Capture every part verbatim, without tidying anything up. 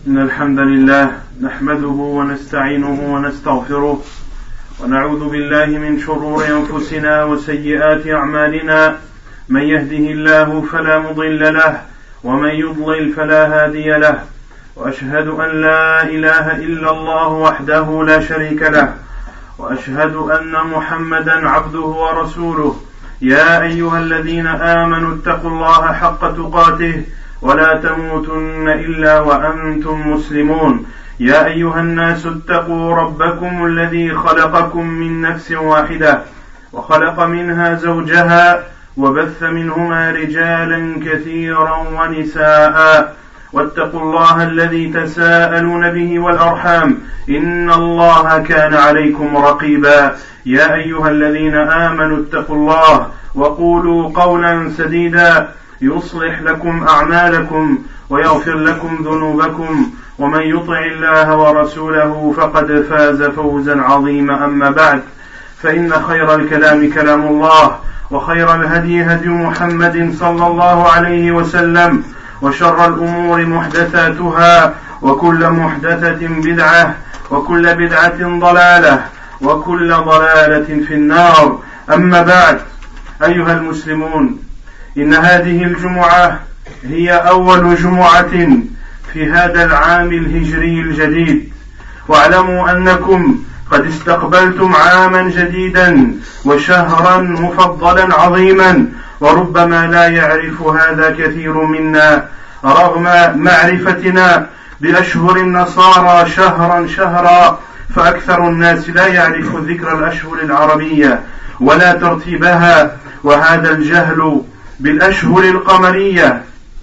إن الحمد لله نحمده ونستعينه ونستغفره ونعوذ بالله من شرور أنفسنا وسيئات أعمالنا. من يهده الله فلا مضل له ومن يضلل فلا هادي له، وأشهد أن لا إله إلا الله وحده لا شريك له، وأشهد أن محمدا عبده ورسوله. يا أيها الذين آمنوا اتقوا الله حق تقاته ولا تموتن إلا وأنتم مسلمون. يا أيها الناس اتقوا ربكم الذي خلقكم من نفس واحدة وخلق منها زوجها وبث منهما رجالا كثيرا ونساء، واتقوا الله الذي تساءلون به والأرحام إن الله كان عليكم رقيبا. يا أيها الذين آمنوا اتقوا الله وقولوا قولا سديدا يصلح لكم أعمالكم ويغفر لكم ذنوبكم، ومن يطع الله ورسوله فقد فاز فوزا عظيما. أما بعد، فإن خير الكلام كلام الله، وخير الهدي هدي محمد صلى الله عليه وسلم، وشر الأمور محدثاتها، وكل محدثة بدعة، وكل بدعة ضلالة، وكل ضلالة في النار. أما بعد، أيها المسلمون، إن هذه الجمعة هي أول جمعة في هذا العام الهجري الجديد، واعلموا أنكم قد استقبلتم عاما جديدا وشهرا مفضلا عظيما، وربما لا يعرف هذا كثير منا رغم معرفتنا بأشهر النصارى شهرا شهرا، فأكثر الناس لا يعرف ذكر الأشهر العربية ولا ترتيبها، وهذا الجهل بالأشهر القمرية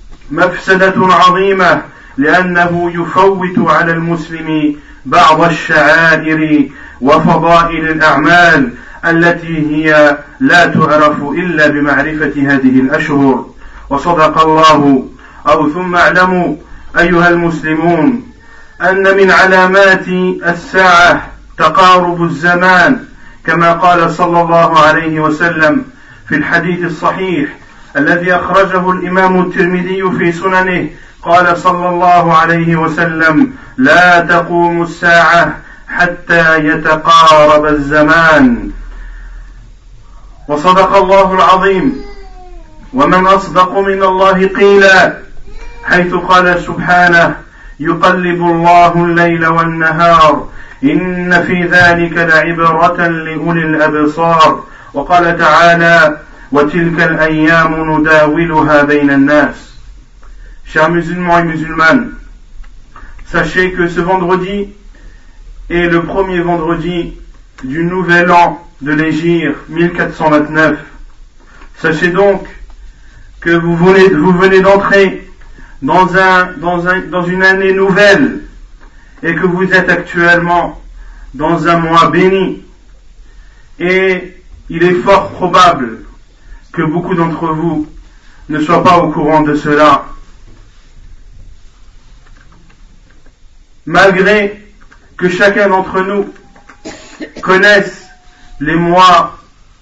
مفسدة عظيمة، لأنه يفوت على المسلم بعض الشعائر وفضائل الأعمال التي هي لا تعرف إلا بمعرفة هذه الأشهر. وصدق الله. أو ثم اعلموا أيها المسلمون أن من علامات الساعة تقارب الزمان، كما قال صلى الله عليه وسلم في الحديث الصحيح الذي أخرجه الإمام الترمذي في سننه، قال صلى الله عليه وسلم: لا تقوم الساعة حتى يتقارب الزمان. وصدق الله العظيم. ومن أصدق من الله قيلا، حيث قال سبحانه: يقلب الله الليل والنهار إن في ذلك لعبرة لأولي الأبصار. وقال تعالى: وتلك الأيام نداولها بين الناس. Chers musulmans et musulmanes, sachez que ce vendredi est le premier vendredi du nouvel an de l'Hégire mille quatre cent vingt-neuf. Sachez donc que vous venez, vous venez d'entrer dans, un, dans, un, dans une année nouvelle et que vous êtes actuellement dans un mois béni. Et il est fort probable que beaucoup d'entre vous ne soient pas au courant de cela. Malgré que chacun d'entre nous connaisse les mois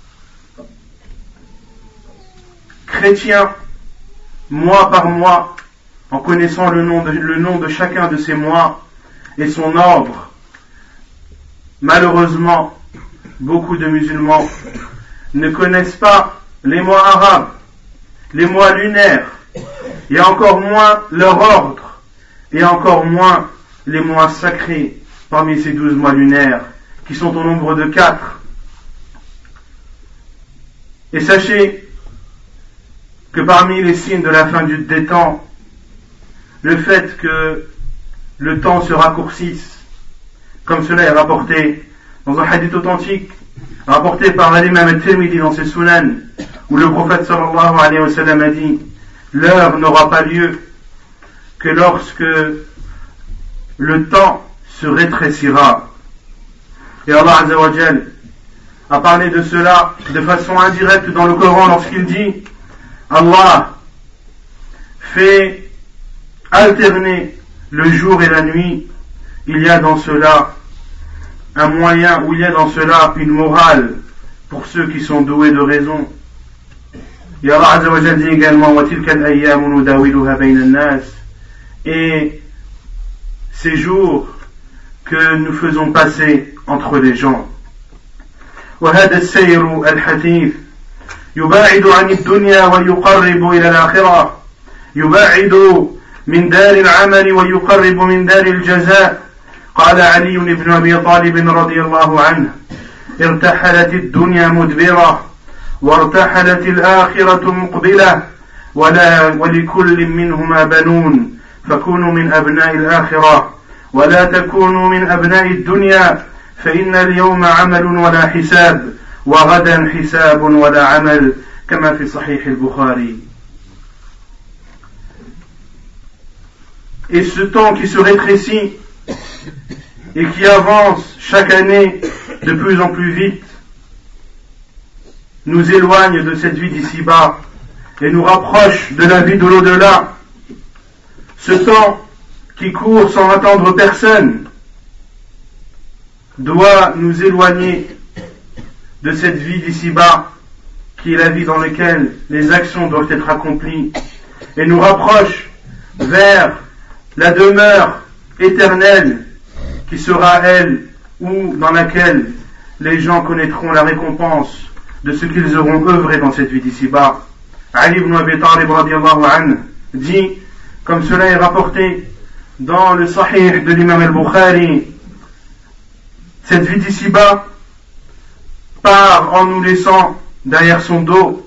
chrétiens, mois par mois, en connaissant le nom de, le nom de chacun de ces mois et son ordre, malheureusement, beaucoup de musulmans ne connaissent pas les mois arabes, les mois lunaires, et encore moins leur ordre, et encore moins les mois sacrés parmi ces douze mois lunaires, qui sont au nombre de quatre. Et sachez que parmi les signes de la fin du, des temps, le fait que le temps se raccourcisse, comme cela est rapporté dans un hadith authentique, rapporté par l'imam al-Tirmidhi dans ses sunan, où le prophète sallallahu alayhi wa sallam a dit: l'heure n'aura pas lieu que lorsque le temps se rétrécira. Et Allah Azza wa Jal a parlé de cela de façon indirecte dans le Coran lorsqu'il dit: Allah fait alterner le jour et la nuit, il y a dans cela un moyen, où il y a dans cela une morale pour ceux qui sont doués de raison. Et Allah Azza wa Jal dit également: وَتِلْكَ الْأَيَّامُ نُدَاوِلُهَا بَيْنَ النَّاسِ. Et ces jours que nous faisons passer entre les gens. وهذا السير الحثيث يباعد عن الدنيا ويقرب إلى الآخرة، يباعد من دار العمل ويقرب من دار الجزاء. قال علي بن أبي طالب رضي الله عنه: ارتحلت الدنيا مدبرة وارتحلت الآخرة مقبلة، ولا ولكل منهما بنون، فكونوا من أبناء الآخرة ولا تكونوا من أبناء الدنيا، فإن اليوم عمل ولا حساب وغدا حساب ولا عمل، كما في صحيح البخاري. Et ce temps qui se rétrécit et qui avance chaque année de plus en plus vite nous éloigne de cette vie d'ici-bas et nous rapproche de la vie de l'au-delà. Ce temps qui court sans attendre personne doit nous éloigner de cette vie d'ici-bas qui est la vie dans laquelle les actions doivent être accomplies et nous rapproche vers la demeure éternelle qui sera elle ou dans laquelle les gens connaîtront la récompense de ce qu'ils auront œuvré dans cette vie d'ici-bas. Ali ibn Abi Talib radiyallahu anhu dit, comme cela est rapporté dans le Sahih de l'imam al-Bukhari, cette vie d'ici-bas part en nous laissant derrière son dos,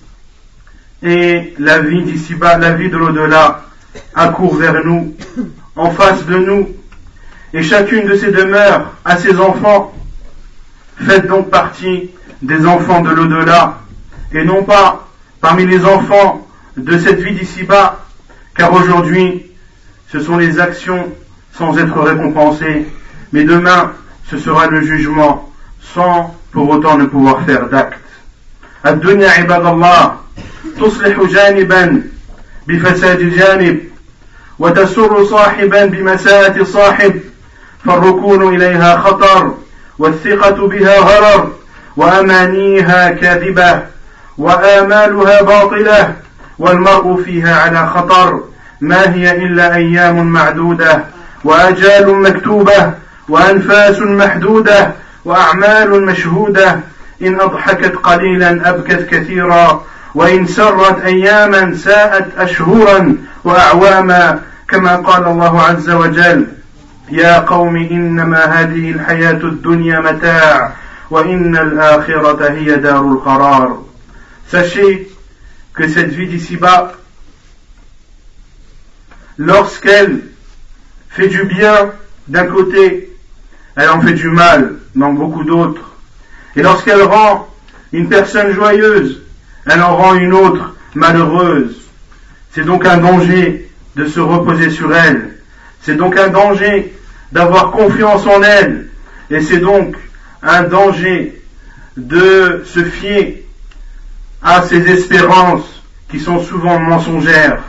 et la vie d'ici-bas, la vie de l'au-delà, accourt vers nous, en face de nous, et chacune de ces demeures a ses enfants. Faites donc partie des enfants de l'au-delà, et non pas parmi les enfants de cette vie d'ici-bas, car aujourd'hui, ce sont les actions sans être récompensées, mais demain, ce sera le jugement sans pour autant ne pouvoir faire d'acte. الدنيا عباد الله تصلح جانبا بفساد جانب وتسر صاحبا بمساءة صاحب، فالركون إليها خطر والثقة بها غرر وأمانيها كاذبة وآمالها باطلة والمرء فيها على خطر، ما هي إلا أيام معدودة وأجال مكتوبة وأنفاس محدودة وأعمال مشهودة، إن أضحكت قليلا أبكت كثيرا، وإن سرت أياما ساءت أشهرا وأعواما، كما قال الله عز وجل: يا قوم إنما هذه الحياة الدنيا متاع وإن الآخرة هي دار القرار. Sachez que cette vie d'ici-bas, lorsqu'elle fait du bien d'un côté, elle en fait du mal dans beaucoup d'autres. Et lorsqu'elle rend une personne joyeuse, elle en rend une autre malheureuse. C'est donc un danger de se reposer sur elle. C'est donc un danger d'avoir confiance en elle. Et c'est donc un danger de se fier à ses espérances qui sont souvent mensongères.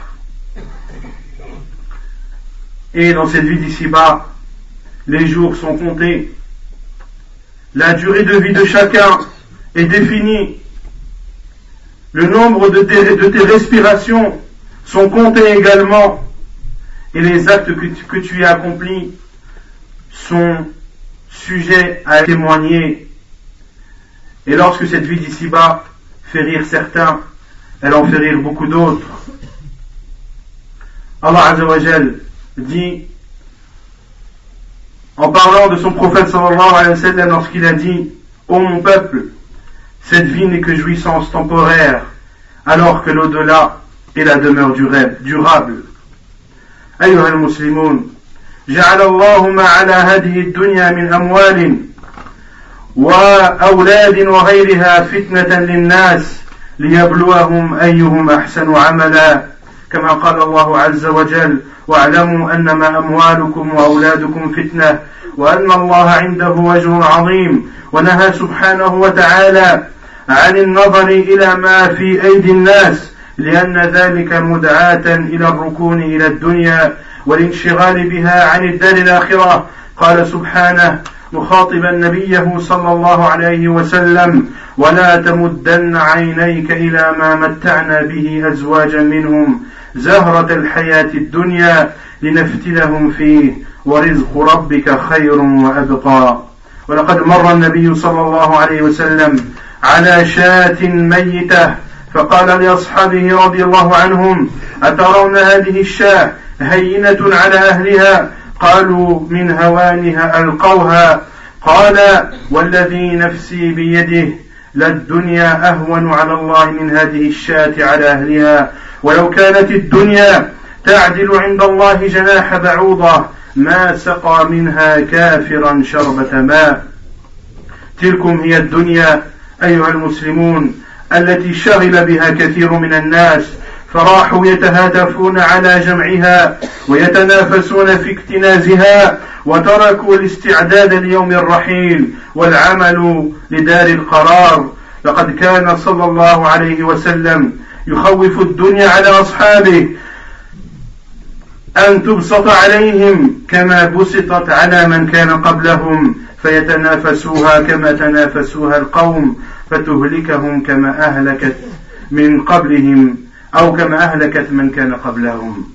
Et dans cette vie d'ici-bas, les jours sont comptés. La durée de vie de chacun est définie. Le nombre de tes, de tes respirations sont comptés également. Et les actes que tu, que tu as accomplis sont sujets à témoigner. Et lorsque cette vie d'ici-bas fait rire certains, elle en fait rire beaucoup d'autres. Allah Azza wa Jal dit, en parlant de son prophète sallallahu alayhi wa sallam, lorsqu'il a dit: ô mon peuple, cette vie n'est que jouissance temporaire, alors que l'au-delà est la demeure durable. أيها المسلمون، جعل الله ما على هذه الدنيا من أموال وأولاد وغيرها فتنة للناس ليبلوهم أيهم أحسن عملا، كما قال الله عز وجل: واعلموا أنما أموالكم وأولادكم فتنة وأن الله عنده أجر عظيم. ونهى سبحانه وتعالى عن النظر إلى ما في أيدي الناس، لأن ذلك مدعاة إلى الركون إلى الدنيا والانشغال بها عن الدار الآخرة. قال سبحانه مخاطبا نبيه صلى الله عليه وسلم: ولا تمدن عينيك إلى ما متعنا به أزواجا منهم زهرة الحياة الدنيا لنفتنهم فيه ورزق ربك خير وأبقى. ولقد مر النبي صلى الله عليه وسلم على شاة ميتة فقال لأصحابه رضي الله عنهم: أترون هذه الشاة هينة على أهلها؟ قالوا: من هوانها ألقوها. قال: والذي نفسي بيده للدنيا أهون على الله من هذه الشاة على أهلها، ولو كانت الدنيا تعدل عند الله جناح بعوضة ما سقى منها كافرا شربة ماء. تلكم هي الدنيا أيها المسلمون التي شغل بها كثير من الناس، فراحوا يتهادفون على جمعها ويتنافسون في اكتنازها، وتركوا الاستعداد ليوم الرحيل والعمل لدار القرار. لقد كان صلى الله عليه وسلم يخوف الدنيا على أصحابه أن تبسط عليهم كما بسطت على من كان قبلهم فيتنافسوها كما تنافسوها القوم فتهلكهم كما أهلكت من قبلهم أو كما أهلكت من كان قبلهم.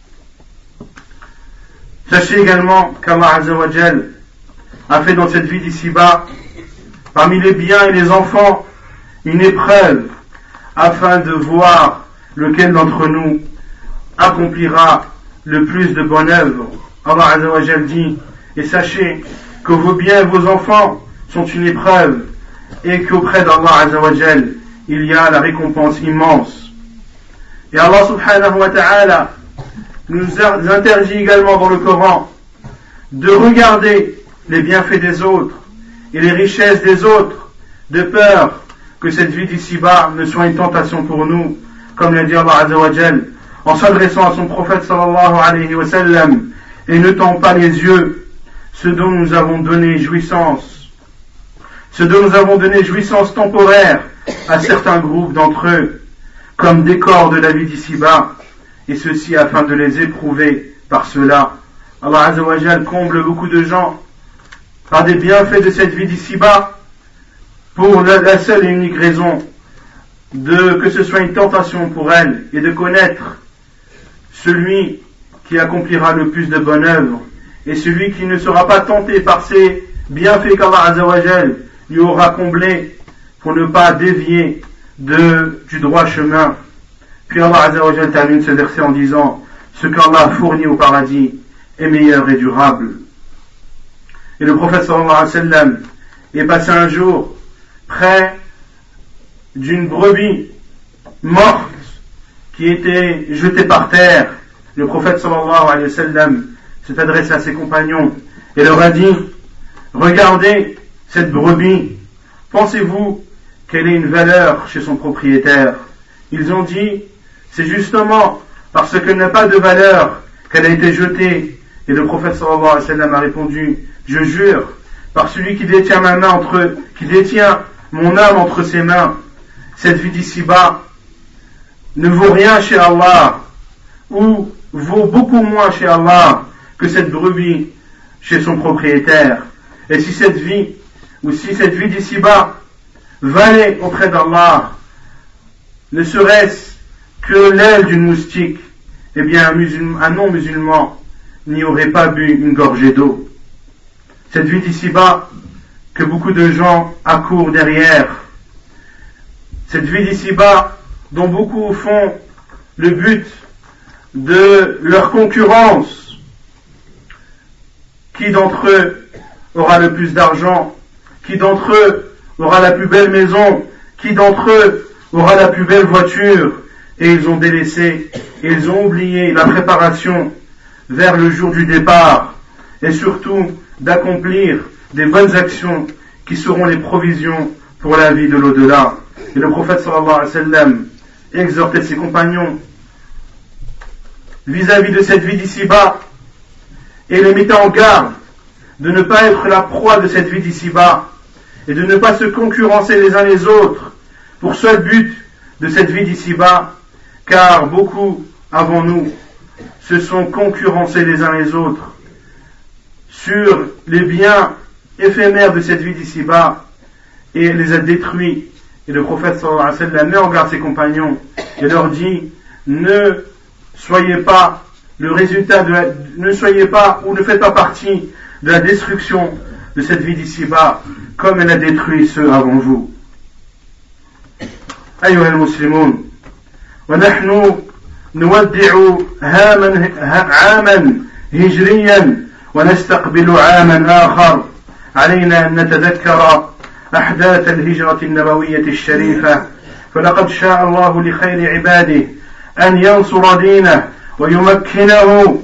Sachez également qu'Allah Azza wa Jal a fait dans cette vie d'ici-bas, parmi les biens et les enfants, une épreuve afin de voir lequel d'entre nous accomplira le plus de bonnes œuvres. Allah Azza wa Jal dit: et sachez que vos biens et vos enfants sont une épreuve et qu'auprès d'Allah Azza wa Jal il y a la récompense immense. Et Allah subhanahu wa ta'ala nous interdit également dans le Coran de regarder les bienfaits des autres et les richesses des autres, de peur que cette vie d'ici-bas ne soit une tentation pour nous, comme l'a dit Allah Azza wa Jal en s'adressant à son prophète sallallahu alayhi wa sallam: et ne tends pas les yeux ce dont nous avons donné jouissance, ce dont nous avons donné jouissance temporaire à certains groupes d'entre eux, comme décor de la vie d'ici-bas, et ceci afin de les éprouver par cela. Allah Azza wa Jal comble beaucoup de gens par des bienfaits de cette vie d'ici-bas pour la, la seule et unique raison de que ce soit une tentation pour elle et de connaître celui qui accomplira le plus de bonnes œuvres et celui qui ne sera pas tenté par ces bienfaits qu'Allah Azza wa Jal lui aura comblés pour ne pas dévier de, du droit chemin. Puis Allah Azza wa Jal termine ce verset en disant: ce qu'Allah fournit au paradis est meilleur et durable. Et le prophète sallallahu alayhi wa sallam est passé un jour près d'une brebis morte qui était jetée par terre. Le prophète sallallahu alayhi wa sallam s'est adressé à ses compagnons et leur a dit: regardez cette brebis, pensez-vous qu'elle ait une valeur chez son propriétaire? Ils ont dit: c'est justement parce qu'elle n'a pas de valeur qu'elle a été jetée. Et le prophète sallallahu alayhi wa sallam a répondu: je jure par celui qui détient ma main entre, qui détient mon âme entre ses mains, cette vie d'ici-bas ne vaut rien chez Allah, ou vaut beaucoup moins chez Allah que cette brebis chez son propriétaire. Et si cette vie, ou si cette vie d'ici-bas valait auprès d'Allah, ne serait-ce que l'aile d'une moustique, eh bien un, musulman, un non-musulman n'y aurait pas bu une gorgée d'eau. Cette vie d'ici-bas que beaucoup de gens accourent derrière, cette vie d'ici-bas dont beaucoup font le but de leur concurrence, qui d'entre eux aura le plus d'argent, qui d'entre eux aura la plus belle maison, qui d'entre eux aura la plus belle voiture, et ils ont délaissé, et ils ont oublié la préparation vers le jour du départ, et surtout d'accomplir des bonnes actions qui seront les provisions pour la vie de l'au-delà. Et le prophète sallallahu alayhi wa sallam exhortait ses compagnons vis-à-vis de cette vie d'ici-bas et les mettait en garde de ne pas être la proie de cette vie d'ici-bas et de ne pas se concurrencer les uns les autres pour seul but de cette vie d'ici-bas, car beaucoup avant nous se sont concurrencés les uns les autres sur les biens éphémères de cette vie d'ici-bas et les a détruits. Et le prophète sallallahu alayhi wa sallam met en garde ses compagnons et leur dit: ne soyez pas le résultat de la, ne soyez pas ou ne faites pas partie de la destruction de cette vie d'ici-bas, comme elle a détruit ceux avant vous. أيها المسلمون، ونحن نودع عاما هجريا ونستقبل عاما آخر، علينا أن نتذكر أحداث الهجرة النبوية الشريفة، فلقد شاء الله لخير عباده أن ينصر دينه ويمكنه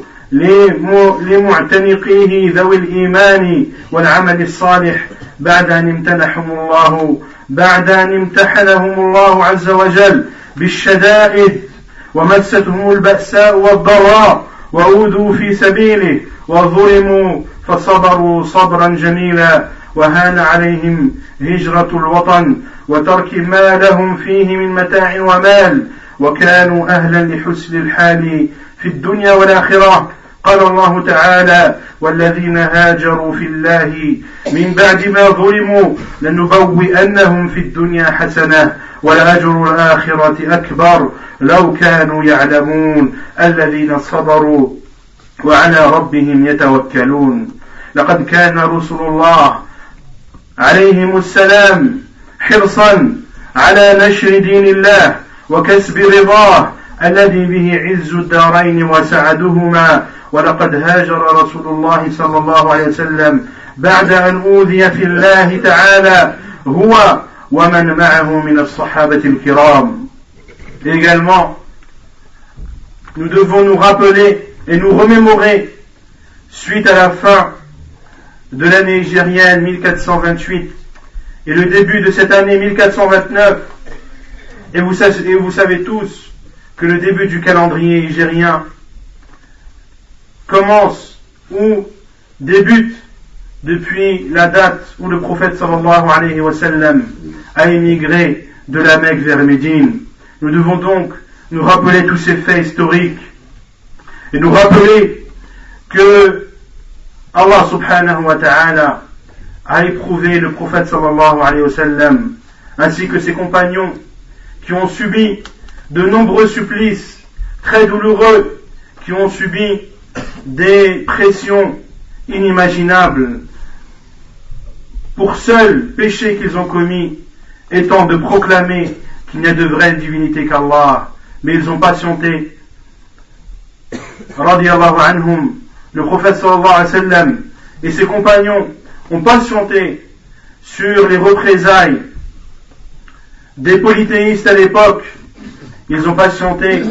لمعتنقيه ذوي الإيمان والعمل الصالح بعد أن امتنحهم الله بعد أن امتحنهم الله عز وجل بالشدائد ومستهم البأساء والضراء وأوذوا في سبيله وظلموا فصبروا صبرا جميلا، وهان عليهم هجرة الوطن وترك ما لهم فيه من متاع ومال، وكانوا أهلا لحسن الحال في الدنيا والآخرة. قال الله تعالى: والذين هاجروا في الله من بعد ما ظلموا لنبوئنهم في الدنيا حسنة ولأجر الآخرة أكبر لو كانوا يعلمون الذين صبروا وعلى ربهم يتوكلون. لقد كان رسل الله عليهم السلام حرصا على نشر دين الله وكسب رضاه الذي به عز الدارين وسعدهما، ولقد هاجر رسول الله صلى الله عليه وسلم بعد أن أوذي في الله تعالى هو ومن معه من الصحابة الكرام. Également, nous devons nous rappeler et nous remémorer, suite à la fin de l'année hégérienne mille quatre cent vingt-huit et le début de cette année mille quatre cent vingt-neuf, et vous savez, et vous savez tous que le début du calendrier hégérien commence ou débute depuis la date où le prophète sallallahu alayhi wa sallam a émigré de la Mecque vers Médine. Nous devons donc nous rappeler tous ces faits historiques et nous rappeler que Allah subhanahu wa ta'ala a éprouvé le prophète sallallahu alayhi wa sallam ainsi que ses compagnons qui ont subi de nombreux supplices très douloureux, qui ont subi des pressions inimaginables pour seul péché qu'ils ont commis étant de proclamer qu'il n'y a de vraie divinité qu'Allah, mais ils ont patienté. Radiyallahu anhum, le prophète sallallahu alayhi wa sallam et ses compagnons ont patienté sur les représailles des polythéistes à l'époque. Ils ont patienté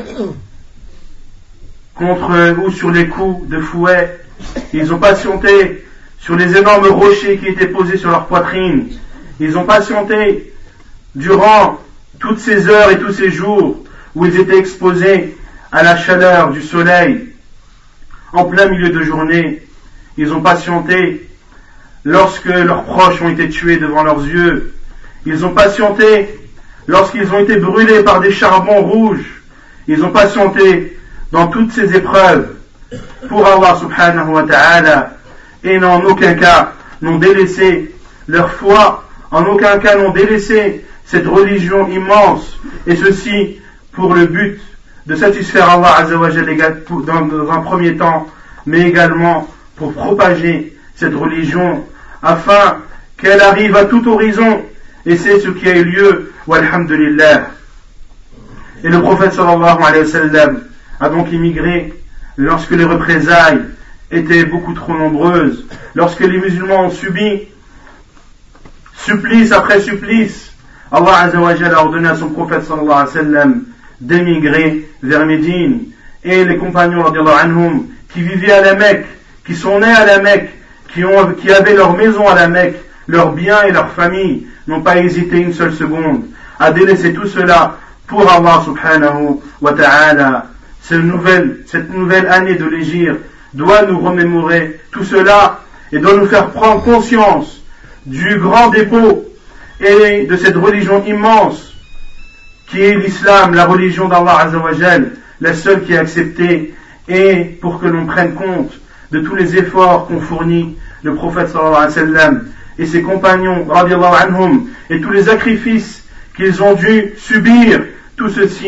contre ou sur les coups de fouet. Ils ont patienté sur les énormes rochers qui étaient posés sur leur poitrine. Ils ont patienté durant toutes ces heures et tous ces jours où ils étaient exposés à la chaleur du soleil en plein milieu de journée. Ils ont patienté lorsque leurs proches ont été tués devant leurs yeux. Ils ont patienté lorsqu'ils ont été brûlés par des charbons rouges. Ils ont patienté dans toutes ces épreuves pour Allah subhanahu wa ta'ala, et en aucun cas n'ont délaissé leur foi, en aucun cas n'ont délaissé cette religion immense, et ceci pour le but de satisfaire Allah azza wa jalla dans un premier temps, mais également pour propager cette religion afin qu'elle arrive à tout horizon, et c'est ce qui a eu lieu, walhamdulillah. Et le prophète sallallahu alayhi wa sallam a donc immigré lorsque les représailles étaient beaucoup trop nombreuses, lorsque les musulmans ont subi supplice après supplice. Allah azza wa jalla a ordonné à son prophète sallallahu alayhi wa sallam d'émigrer vers Médine, et les compagnons radiyallahu anhum qui vivaient à la Mecque, qui sont nés à la Mecque, qui, ont, qui avaient leur maison à la Mecque, leurs biens et leurs familles, n'ont pas hésité une seule seconde à délaisser tout cela pour Allah subhanahu wa ta'ala. Cette nouvelle, cette nouvelle année de l'Hégire doit nous remémorer tout cela et doit nous faire prendre conscience du grand dépôt et de cette religion immense qui est l'islam, la religion d'Allah azza wa jal, la seule qui est acceptée, et pour que l'on prenne compte de tous les efforts qu'ont fournis le prophète sallallahu alayhi wa sallam et ses compagnons radiyallahu anhum, et tous les sacrifices qu'ils ont dû subir, tout ceci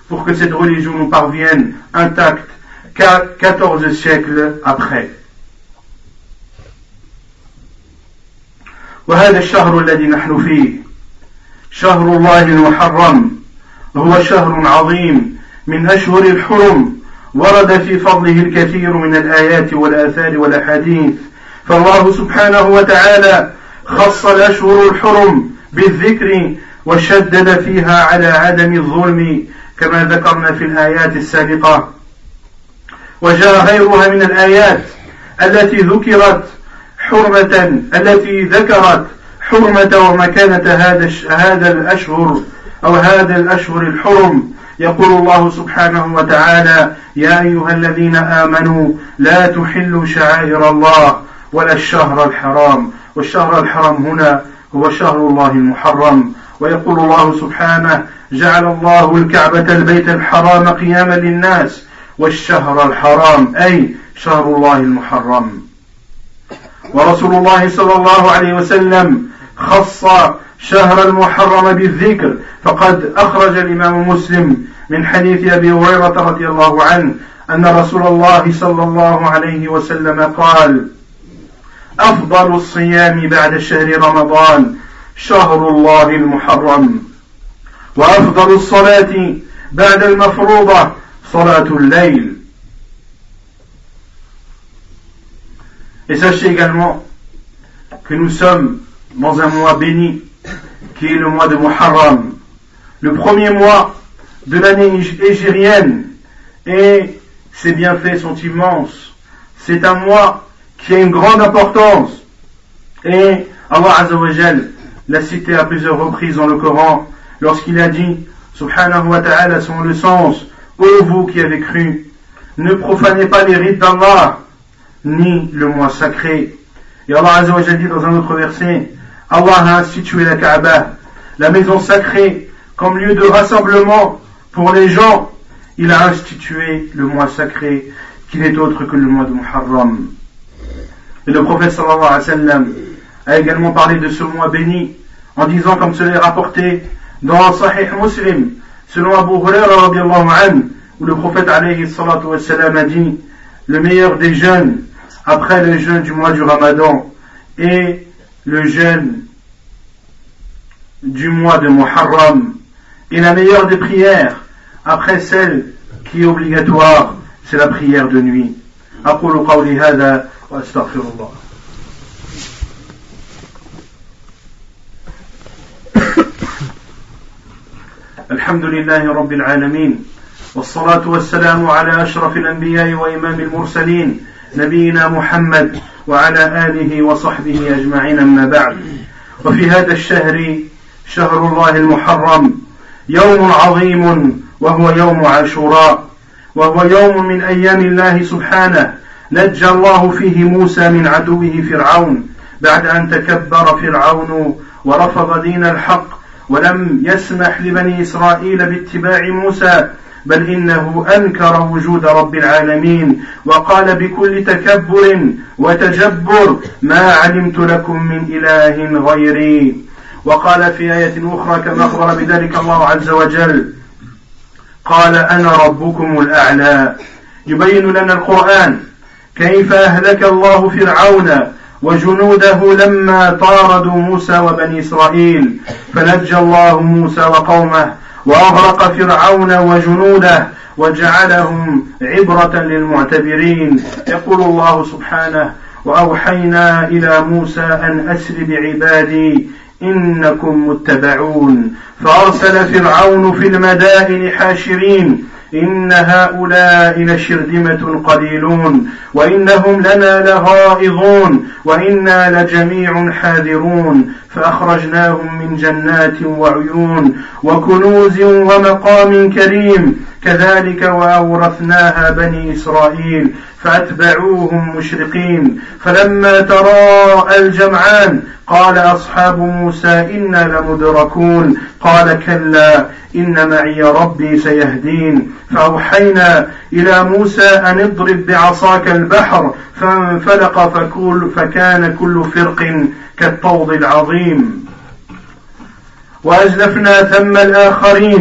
pour que cette religion nous parvienne intacte quatorze siècles après. وهذا الشهر الذي نحن فيه شهر الله المحرم هو شهر عظيم من أشهر الحرم ورد في فضله الكثير من الآيات والآثار والأحاديث فالله سبحانه وتعالى خص الأشهر الحرم بالذكر وشدد فيها على عدم الظلم كما ذكرنا في الآيات السابقة وجاء غيرها من الآيات التي ذكرت حرمة التي ذكرت حرمة ومكانة هذا هذا الأشهر أو هذا الأشهر الحرم يقول الله سبحانه وتعالى يا أيها الذين آمنوا لا تحلوا شعائر الله ولا الشهر الحرام والشهر الحرام هنا هو شهر الله المحرم ويقول الله سبحانه جعل الله الكعبة البيت الحرام قياما للناس والشهر الحرام أي شهر الله المحرم ورسول الله صلى الله عليه وسلم خص شهر المحرم بالذكر فقد أخرج الإمام مسلم من حديث أبي هريرة رضي الله عنه أن رسول الله صلى الله عليه وسلم قال أفضل الصيام بعد شهر رمضان شهر الله المحرم وأفضل الصلاة بعد المفروضة صلاة الليل. Et sachez également que nous sommes dans un mois béni qui est le mois de Muharram, le premier mois de l'année hégirienne, et ses bienfaits sont immenses. C'est un mois qui a une grande importance et Allah Azza wa Jal l'a cité à plusieurs reprises dans le Coran lorsqu'il a dit subhanahu wa ta'ala selon le sens ô vous qui avez cru ne profanez pas les rites d'Allah ni le mois sacré. Et Allah Azza wa Jal dit dans un autre verset Allah a institué la Kaaba, la maison sacrée, comme lieu de rassemblement pour les gens. Il a institué le mois sacré qui n'est autre que le mois de Muharram. Et le prophète sallallahu alayhi wa sallam a également parlé de ce mois béni en disant, comme cela est rapporté dans Sahih Muslim, selon Abu Hurairah radiyallahu anhu, où le prophète alayhi salatu wa sallam a dit le meilleur des jeûnes après le jeûne du mois du Ramadan et le jeûne du mois de Muharram et la meilleure des prières après celle qui est obligatoire, c'est la prière de nuit. أقول قولي هذا وأستغفر الله. الحمد لله رب العالمين والصلاة والسلام على أشرف الأنبياء وإمام المرسلين نبينا محمد وعلى آله وصحبه أجمعين أما بعد. وفي هذا الشهر شهر الله المحرم يوم عظيم وهو يوم عاشوراء وهو يوم من أيام الله سبحانه نجى الله فيه موسى من عدوه فرعون بعد أن تكبر فرعون ورفض دين الحق ولم يسمح لبني إسرائيل باتباع موسى بل إنه أنكر وجود رب العالمين وقال بكل تكبر وتجبر ما علمت لكم من إله غيري. وقال في آية أخرى كما أخبر بذلك الله عز وجل قال أنا ربكم الأعلى. يبين لنا القرآن كيف أهلك الله فرعون وجنوده لما طاردوا موسى وبني إسرائيل فنجى الله موسى وقومه وأغرق فرعون وجنوده وجعلهم عبرة للمعتبرين. يقول الله سبحانه وأوحينا إلى موسى أن أسر بعبادي إنكم متبعون فأرسل فرعون في المدائن حاشرين إن هؤلاء لشرذمة قليلون وإنهم لنا لغائظون وإنا لجميع حاذرون فأخرجناهم من جنات وعيون وكنوز ومقام كريم كذلك وأورثناها بني إسرائيل فأتبعوهم مشرقين فلما تراءى الجمعان قال أصحاب موسى إنا لمدركون قال كلا إن معي ربي سيهدين فأوحينا إلى موسى أن اضرب بعصاك البحر فانفلق فكل فكان كل فرق كالطود العظيم وأزلفنا ثم الآخرين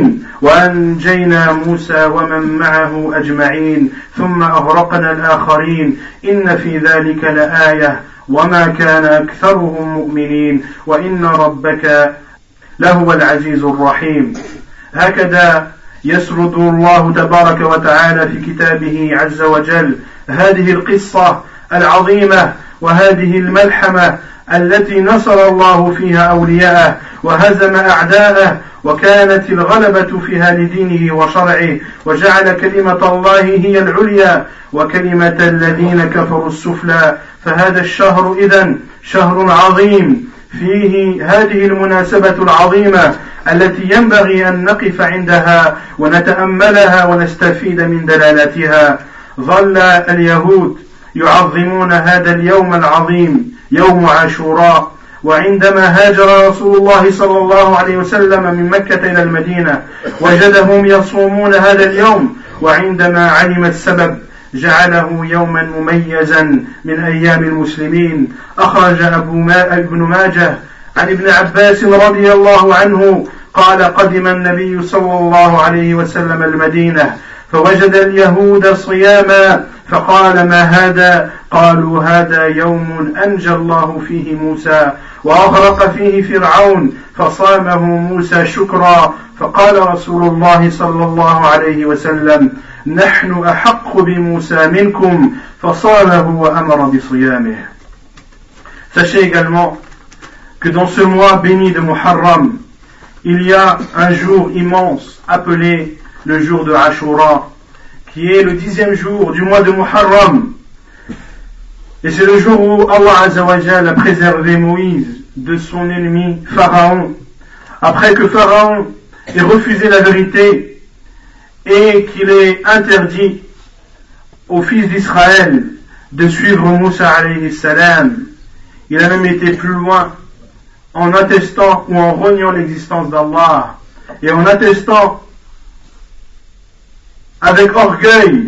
وأنجينا موسى ومن معه أجمعين ثم أغرقنا الآخرين إن في ذلك لآية وما كان أكثرهم مؤمنين وإن ربك لهو العزيز الرحيم. هكذا يسرد الله تبارك وتعالى في كتابه عز وجل هذه القصة العظيمة وهذه الملحمة التي نصر الله فيها أولياءه وهزم أعداءه وكانت الغلبة فيها لدينه وشرعه وجعل كلمة الله هي العليا وكلمة الذين كفروا السفلى. فهذا الشهر إذن شهر عظيم فيه هذه المناسبة العظيمة التي ينبغي أن نقف عندها ونتأملها ونستفيد من دلالاتها. ظل اليهود يعظمون هذا اليوم العظيم يوم عاشوراء، وعندما هاجر رسول الله صلى الله عليه وسلم من مكة إلى المدينة وجدهم يصومون هذا اليوم، وعندما علم السبب جعله يوما مميزا من أيام المسلمين. أخرج أبو ما ابن ماجه عن ابن عباس رضي الله عنه قال قدم النبي صلى الله عليه وسلم المدينة فوجد اليهود صياما فقال ما هذا؟ قالوا هذا يوم أنجى الله فيه موسى وأغرق فيه فرعون فصامه موسى شكرا. فقال رسول الله صلى الله عليه وسلم نحن أحق بموسى منكم فصامه وأمر بصيامه. Sachez également que dans ce mois béni de Muharram, il y a un jour immense appelé le jour de Ashura, qui est le dixième jour du mois de Muharram. Et c'est le jour où Allah Azza wa Jal a préservé Moïse de son ennemi Pharaon, après que Pharaon ait refusé la vérité et qu'il ait interdit aux fils d'Israël de suivre Moussa alayhi salam. Il a même été plus loin en attestant ou en reniant l'existence d'Allah et en attestant avec orgueil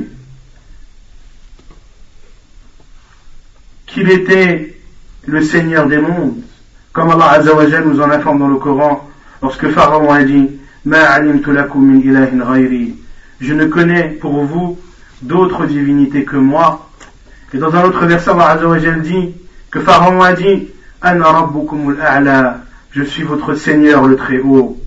qu'il était le Seigneur des mondes, comme Allah Azza wa Jal nous en informe dans le Coran lorsque Pharaon a dit Ma alimtu lakum min ilahin ghayri, je ne connais pour vous d'autres divinités que moi. Et dans un autre verset Allah Azza wa Jal dit que Pharaon a dit Ana rabbukumul a'la, je suis votre Seigneur le très haut.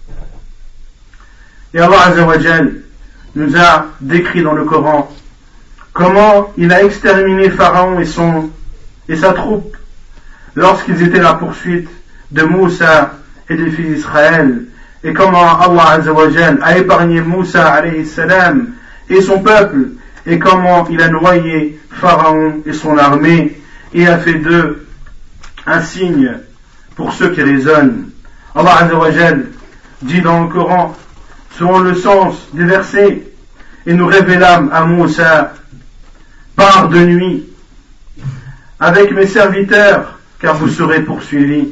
Et Allah Azza wa Jal nous a décrit dans le Coran comment il a exterminé Pharaon et son et sa troupe lorsqu'ils étaient à la poursuite de Moussa et des fils d'Israël, et comment Allah Azza wa Jal a épargné Moussa alayhi salam et son peuple, et comment il a noyé Pharaon et son armée et a fait d'eux un signe pour ceux qui raisonnent. Allah Azza wa Jal dit dans le Coran selon le sens des versets, et nous révélâmes à Moussa par de nuit avec mes serviteurs, car vous serez poursuivis.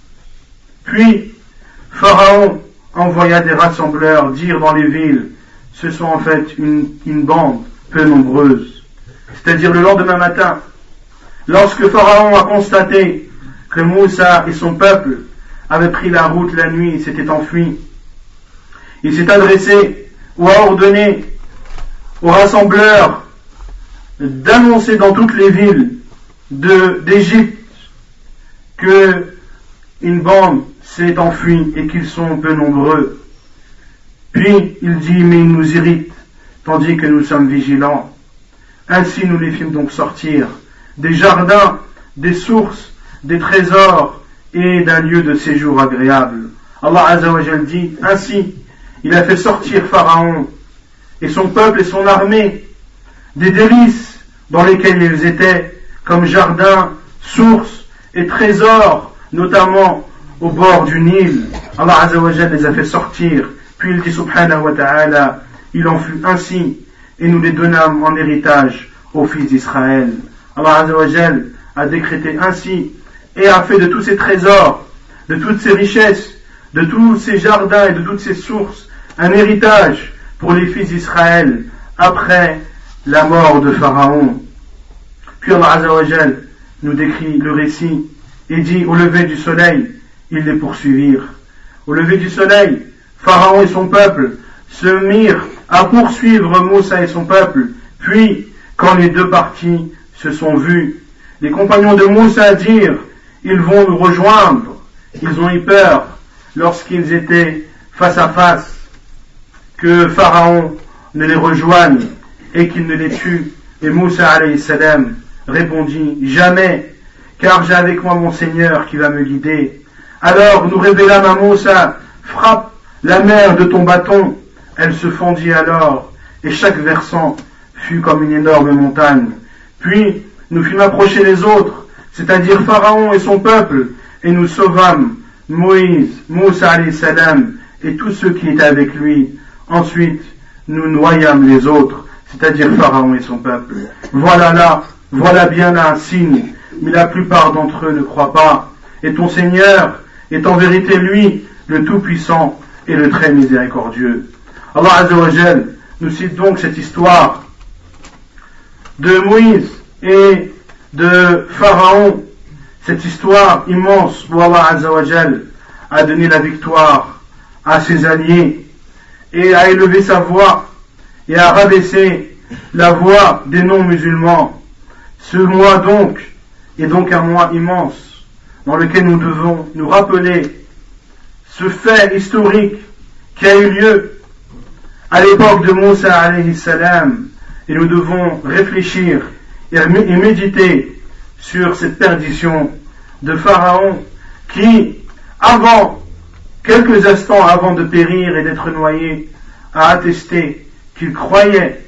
Puis Pharaon envoya des rassembleurs dire dans les villes, ce sont en fait une, une bande peu nombreuse. C'est-à-dire le lendemain matin, lorsque Pharaon a constaté que Moussa et son peuple avaient pris la route la nuit et s'étaient enfuis, il s'est adressé ou a ordonné aux rassembleurs d'annoncer dans toutes les villes de, d'Égypte que une bande s'est enfuie et qu'ils sont peu nombreux. Puis il dit mais ils nous irritent tandis que nous sommes vigilants. Ainsi nous les fîmes donc sortir des jardins, des sources, des trésors et d'un lieu de séjour agréable. Allah Azza wa Jal dit ainsi il a fait sortir Pharaon et son peuple et son armée des délices dans lesquelles ils étaient, comme jardins, sources et trésors, notamment au bord du Nil. Allah Azza wa Jal les a fait sortir, puis il dit subhanahu wa ta'ala, il en fut ainsi, et nous les donnâmes en héritage aux fils d'Israël. Allah Azza wa Jal a décrété ainsi, et a fait de tous ces trésors, de toutes ces richesses, de tous ces jardins et de toutes ces sources, un héritage pour les fils d'Israël après la mort de Pharaon. Puis Allah Azza wa Jal nous décrit le récit et dit au lever du soleil, ils les poursuivirent. Au lever du soleil, Pharaon et son peuple se mirent à poursuivre Moussa et son peuple. Puis, quand les deux parties se sont vues, les compagnons de Moussa dirent, ils vont nous rejoindre. Ils ont eu peur lorsqu'ils étaient face à face que Pharaon ne les rejoigne et qu'il ne les tue. Et Moussa alayhi salam répondit, jamais, car j'ai avec moi mon Seigneur qui va me guider. Alors nous révélâmes à Moussa, frappe la mer de ton bâton. Elle se fendit alors, et chaque versant fut comme une énorme montagne. Puis nous fîmes approcher les autres, c'est-à-dire Pharaon et son peuple, et nous sauvâmes Moïse, Moussa alayhi salam, et tous ceux qui étaient avec lui. Ensuite, nous noyâmes les autres, c'est-à-dire Pharaon et son peuple. Voilà là, voilà bien là un signe, mais la plupart d'entre eux ne croient pas. Et ton Seigneur est en vérité lui, le Tout-Puissant et le Très Miséricordieux. Allah Azza wa Jal nous cite donc cette histoire de Moïse et de Pharaon, cette histoire immense où Allah Azza wa Jal a donné la victoire à ses alliés et a élevé sa voix et a rabaissé la voix des non-musulmans. Ce mois donc est donc un mois immense dans lequel nous devons nous rappeler ce fait historique qui a eu lieu à l'époque de Moussa alayhi salam, et nous devons réfléchir et méditer sur cette perdition de Pharaon qui, avant, quelques instants avant de périr et d'être noyé, a attesté qu'il croyait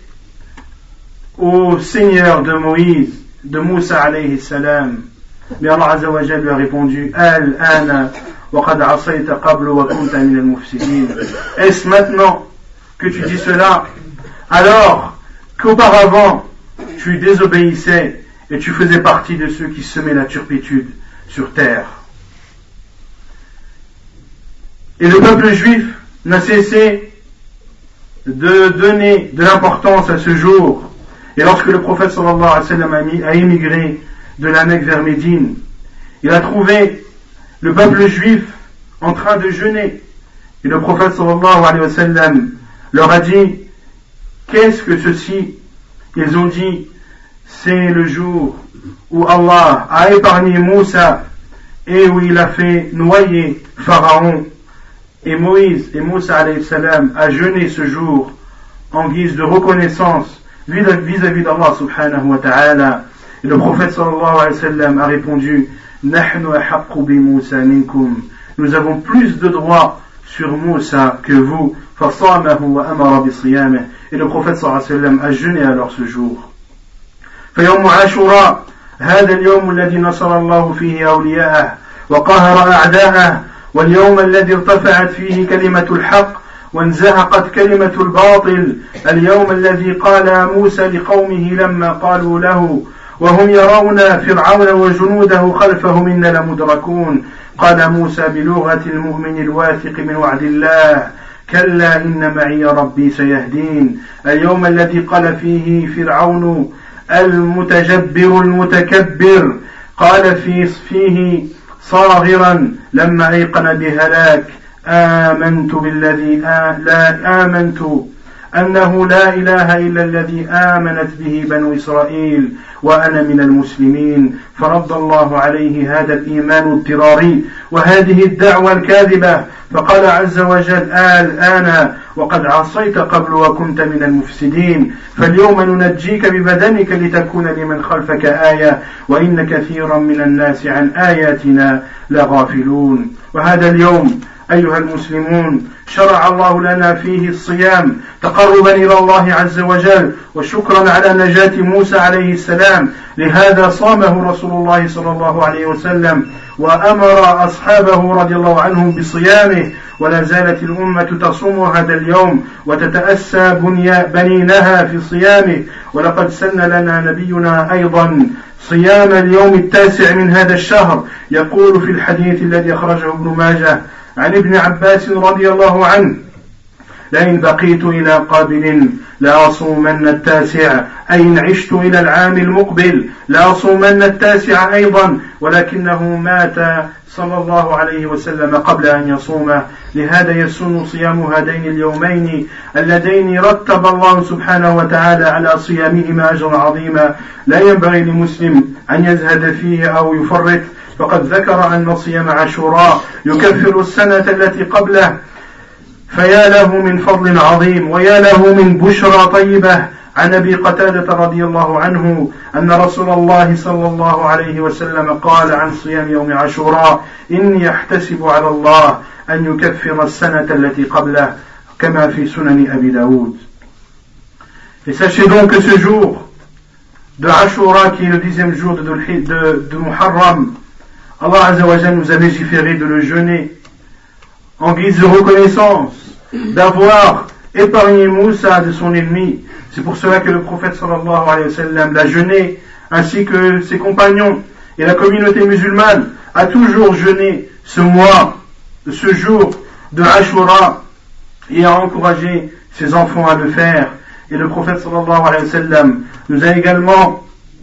au Seigneur de Moïse, de Moussa alayhi salam. Mais Allah Azza wa Jalla lui a répondu, Al-ana wa qad asayta qablu wa kunta min al-mufsidin. Est-ce maintenant que tu dis cela, alors qu'auparavant tu désobéissais et tu faisais partie de ceux qui semaient la turpitude sur terre. Et le peuple juif n'a cessé de donner de l'importance à ce jour. Et lorsque le prophète sallallahu alayhi wa sallam a émigré de la Mecque vers Médine, il a trouvé le peuple juif en train de jeûner. Et le prophète sallallahu alayhi wa sallam leur a dit, qu'est-ce que ceci? Ils ont dit, c'est le jour où Allah a épargné Moussa et où il a fait noyer Pharaon. Et Moïse et Moussa alayhi salam a jeûné ce jour en guise de reconnaissance vis-à-vis d'Allah subhanahu wa ta'ala. Et le prophète sallallahu alayhi wa sallam a répondu, Nahnu ahaqqu bi Moussa minkum. Nous avons plus de droits sur Moussa que vous. فصامه وأمر بصيامه. Et le prophète صلى الله عليه وسلم a jeûné alors ce jour. فيوم عاشوراء هذا اليوم الذي نصر الله فيه أولياءه وقهر أعداءه واليوم الذي ارتفعت فيه كلمة الحق وانزهقت كلمة الباطل اليوم الذي قال موسى لقومه لما قالوا له وهم يرون فرعون وجنوده خلفهم إنا لمدركون قال موسى بلغة المؤمن الواثق من وعد الله كلا إن معي ربي سيهدين اليوم الذي قال فيه فرعون المتجبر المتكبر قال في فيه صاغرا لما أيقن بهلاك آمنت بالذي آ لا آمنت أنه لا إله إلا الذي آمنت به بنو إسرائيل وأنا من المسلمين فرد الله عليه هذا الإيمان اضطراري وهذه الدعوة الكاذبة فقال عز وجل الآن وقد عصيت قبل وكنت من المفسدين فاليوم ننجيك ببدنك لتكون لمن خلفك آية وإن كثيرا من الناس عن آياتنا لغافلون. وهذا اليوم أيها المسلمون شرع الله لنا فيه الصيام تقربا إلى الله عز وجل وشكرا على نجاة موسى عليه السلام لهذا صامه رسول الله صلى الله عليه وسلم وأمر أصحابه رضي الله عنهم بصيامه ولا زالت الأمة تصوم هذا اليوم وتتأسى بنينها في صيامه ولقد سن لنا نبينا أيضا صيام اليوم التاسع من هذا الشهر يقول في الحديث الذي أخرجه ابن ماجه عن ابن عباس رضي الله عنه لئن بقيت إلى قابل لأصومن التاسع، أي إن عشت إلى العام المقبل لأصومن التاسع أيضا، ولكنه مات صلى الله عليه وسلم قبل أن يصومه. لهذا يسن صيام هذين اليومين اللذين رتب الله سبحانه وتعالى على صيامهما أجرا عظيما لا ينبغي لمسلم أن يزهد فيه أو يفرط، فقد ذكر أن صيام عاشوراء يكفر السنة التي قبله، فيا له من فضل عظيم ويا له من بشرى طيبة. عن أبي قتادة رضي الله عنه أن رسول الله صلى الله عليه وسلم قال عن صيام يوم عاشوراء: إني أحتسب على الله أن يكفر السنة التي قبله كما في سنن أبي داود. Et sachez donc que ce jour de Ashura, qui est le dixième jour de, de, de Muharram, Allah Azza wa Jalla nous a légiféré de le jeûner en guise de reconnaissance d'avoir épargné Moussa de son ennemi. C'est pour cela que le prophète sallallahu alayhi wa sallam l'a jeûné, ainsi que ses compagnons, et la communauté musulmane a toujours jeûné ce mois, ce jour de Ashura, et a encouragé ses enfants à le faire. Et le prophète sallallahu alayhi wa sallam nous a également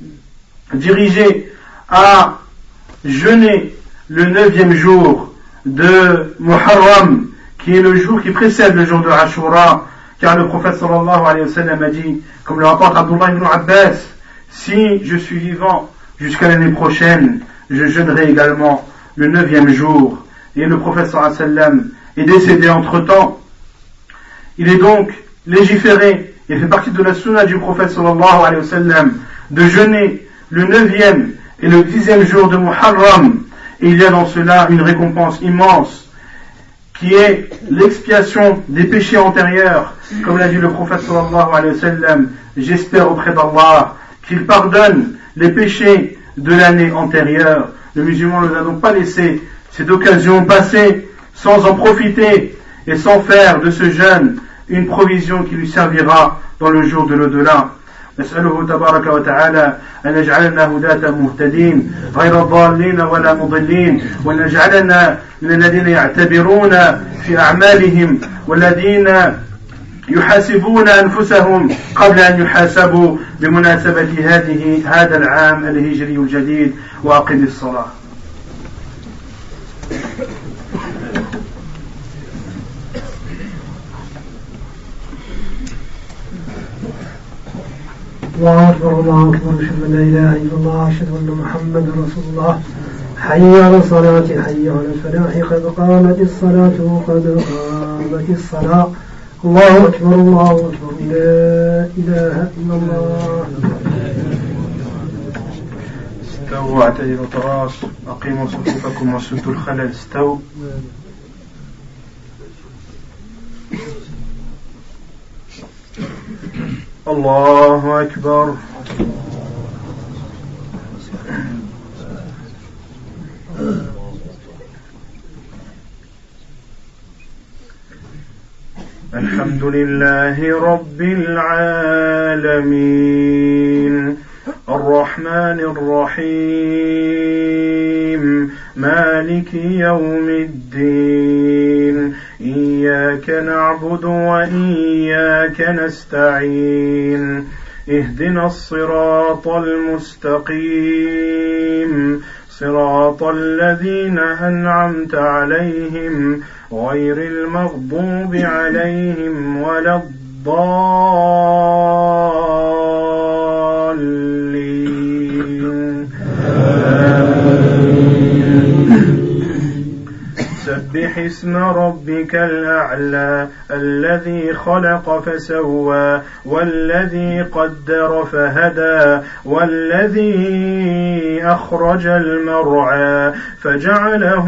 dirigé à jeûner le neuvième jour de Muharram, qui est le jour qui précède le jour de Ashura, car le prophète sallallahu alayhi wa sallam a dit, comme le rapporte Abdullah ibn Abbas: si je suis vivant jusqu'à l'année prochaine, je jeûnerai également le neuvième jour. Et le prophète sallallahu alayhi wa sallam est décédé entre temps. Il est donc légiféré, il fait partie de la sunna du prophète sallallahu alayhi wa sallam de jeûner le neuvième et le dixième jour de Muharram, et il y a dans cela une récompense immense qui est l'expiation des péchés antérieurs. Comme l'a dit le prophète sallallahu alayhi wa sallam: j'espère auprès d'Allah qu'il pardonne les péchés de l'année antérieure. Le musulman ne doit donc pas laisser cette occasion passer sans en profiter et sans faire de ce jeûne une provision qui lui servira dans le jour de l'au-delà. نسأله تبارك وتعالى أن يجعلنا هداة مهتدين غير ضالين ولا مضلين، وأن يجعلنا من الذين يعتبرون في أعمالهم والذين يحاسبون أنفسهم قبل أن يحاسبوا بمناسبة هذه هذا العام الهجري الجديد. وأقم الصلاة. الله أكبر الله أكبر أشهد أن لا إله إلا الله أشهد أن محمدا رسول الله حي على الصلاة حي على الفلاح قد قامت الصلاة قد قامت الصلاة. الله أكبر الله أكبر لا إله إلا الله. استووا واعتدلوا التراص أقيموا صفوفكم وسدوا الخلل. استووا. الله أكبر. الحمد لله رب العالمين الرحمن الرحيم مالك يوم الدين إياك نعبد وإياك نستعين اهدنا الصراط المستقيم صراط الذين أنعمت عليهم غير المغضوب عليهم ولا الضالين. سبح اسم ربك الأعلى الذي خلق فسوى والذي قدر فهدى والذي أخرج المرعى فجعله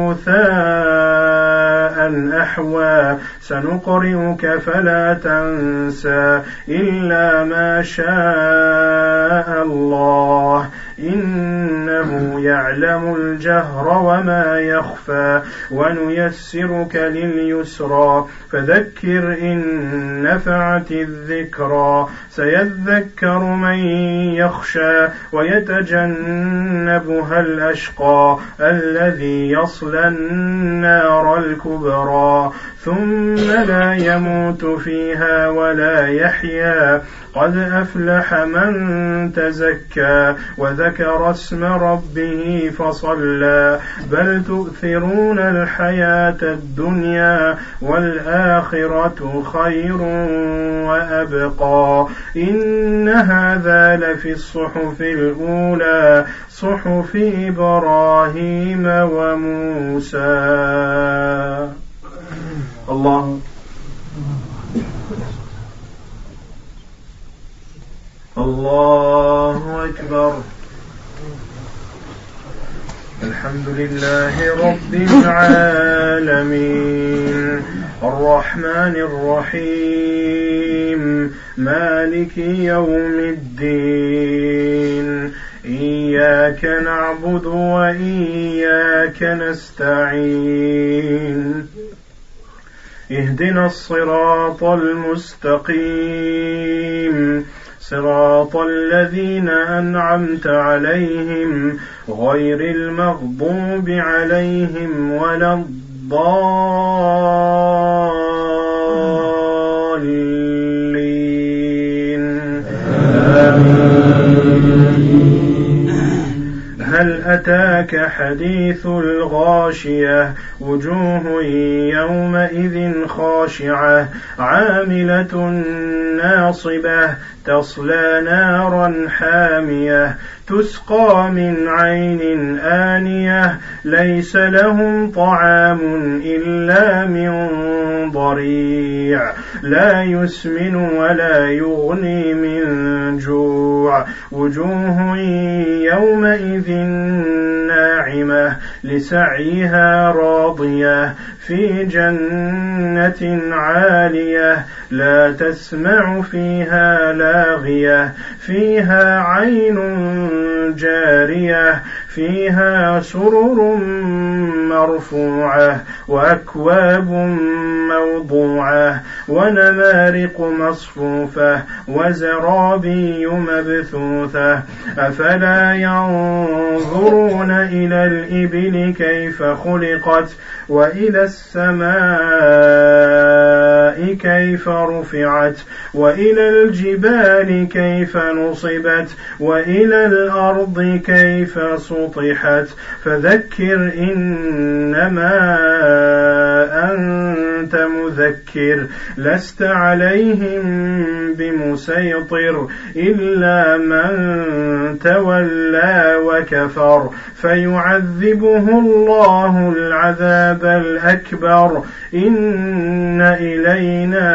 غثاء أحوى سنقرئك فلا تنسى إلا ما شاء الله إنه يعلم الجهر وما يخفى ونيسرك لليسرى فذكر إن نفعت الذكرى سيذكر من يخشى ويتجنبها الأشقى الذي يصلى النار الكبرى ثم لا يموت فيها ولا يحيا قد أفلح من تزكى وذكر اسم ربه فصلى بل تؤثرون الحياة الدنيا والآخرة خير وأبقى إن هذا لفي الصحف الأولى صحف إبراهيم وموسى. الله الله أكبر. الحمد لله رب العالمين الرحمن الرحيم مالك يوم الدين إياك نعبد وإياك نستعين اهدنا الصراط المستقيم صراط الذين أنعمت عليهم غير المغضوب عليهم ولا الضالين آمين. هل أتاك حديث الغاشية وجوه يومئذ خاشعة عاملة ناصبة تصلى نارا حامية تسقى من عين آنية ليس لهم طعام إلا من ضريع لا يسمن ولا يغني من جوع وجوه يومئذ ناعمة لسعيها راضية في جنة عالية لا تسمع فيها لاغية فيها عين جارية فيها سرر مرفوعة وأكواب موضوعة ونمارق مصفوفة وزرابي مبثوثة أفلا ينظرون إلى الإبل كيف خلقت وإلى السماء كيف رفعت وإلى الجبال كيف نصبت وإلى الأرض كيف سطحت فذكر إنما أنت مذكر لست عليهم بمسيطر إلا من تولى وكفر فيعذبه الله العذاب الأكبر إن إلينا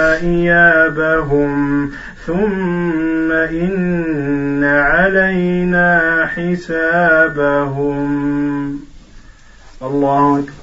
إيابهم ثم إن علينا حسابهم. الله أكبر.